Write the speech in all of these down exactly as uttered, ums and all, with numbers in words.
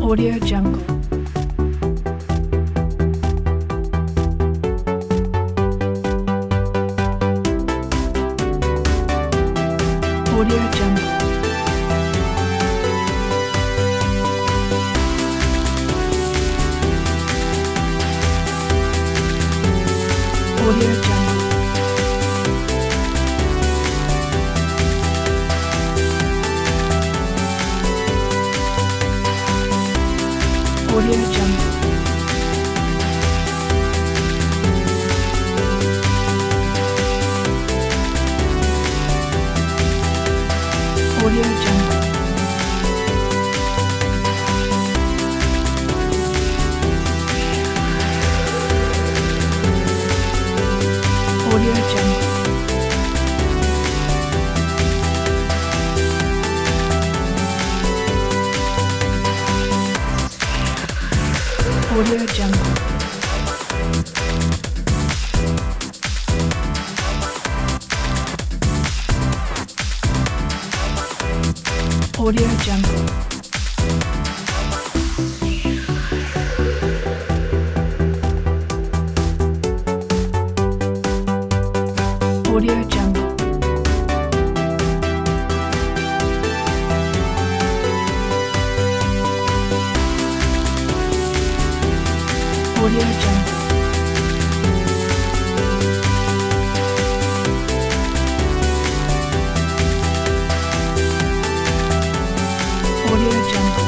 Audio Jungle. Audio Jungle. Audio Jungle. Audio Jungle. Audio Jungle. Audio Jungle. Audio Jungle. Audio Jungle. Audio Jungle. Audio Jungle. Audio Jungle.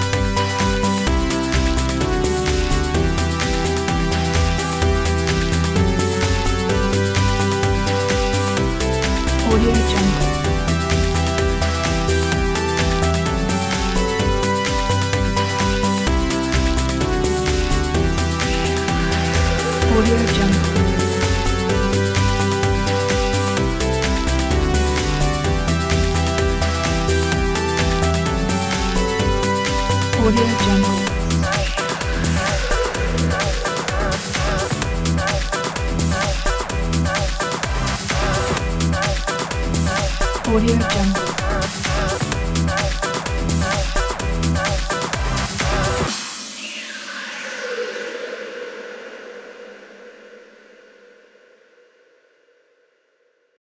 Audio Jungle. Audio Jungle. Audio Jungle. Audio Jungle.